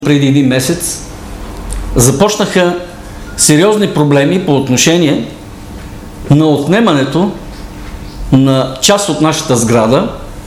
Преди един месец започнаха сериозни проблеми по отношение на отнемането на част от нашата сграда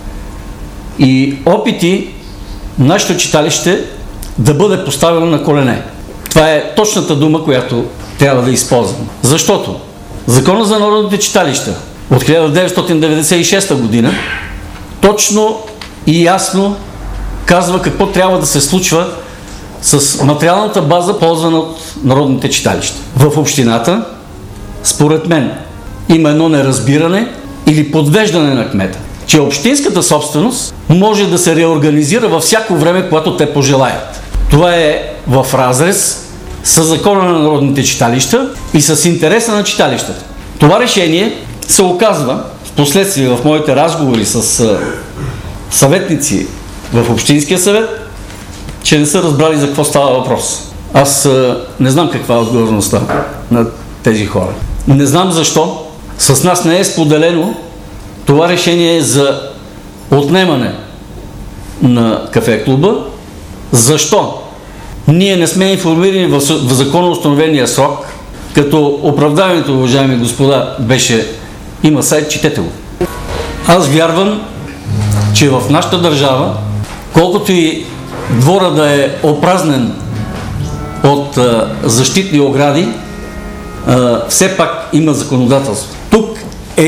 и опити нашето читалище да бъде поставено на колене. Това е точната дума, която трябва да използвам. Защото Законът за народните читалища от 1996 година точно и ясно казва какво трябва да се случва с материалната база, ползвана от народните читалища. В общината, според мен, има едно неразбиране или подвеждане на кмета, че общинската собственост може да се реорганизира във всяко време, когато те пожелаят. Това е в разрез с Закона на народните читалища и с интереса на читалищата. Това решение се оказва в последствие в моите разговори с съветници в Общинския съвет, че не са разбрали за какво става въпрос. Аз не знам каква е отговорността на тези хора. Не знам защо с нас не е споделено това решение за отнемане на кафе клуба. Защо ние не сме информирани в законоустановения срок, като оправдаването, уважаеми господа, беше има сайт, четете го. Аз вярвам, че в нашата държава, колкото и двора да е опразнен от защитни огради, все пак има законодателство. Тук е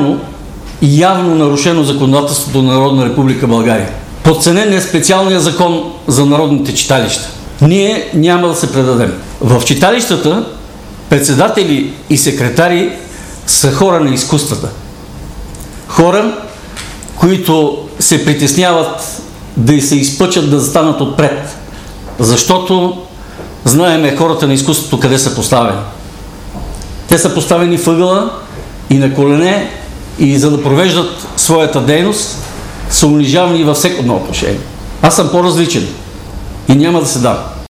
явно нарушено законодателството на Народна република България. Подценен е специалният закон за народните читалища. Ние няма да се предадем. В читалищата председатели и секретари са хора на изкуствата. Хора, които се притесняват да се изпъчат да застанат отпред. Защото знаеме хората на изкуството къде са поставени. Те са поставени в ъгъла и на колене и за да провеждат своята дейност са унижавани във всеки едно отношение. Аз съм по-различен и няма да се дам.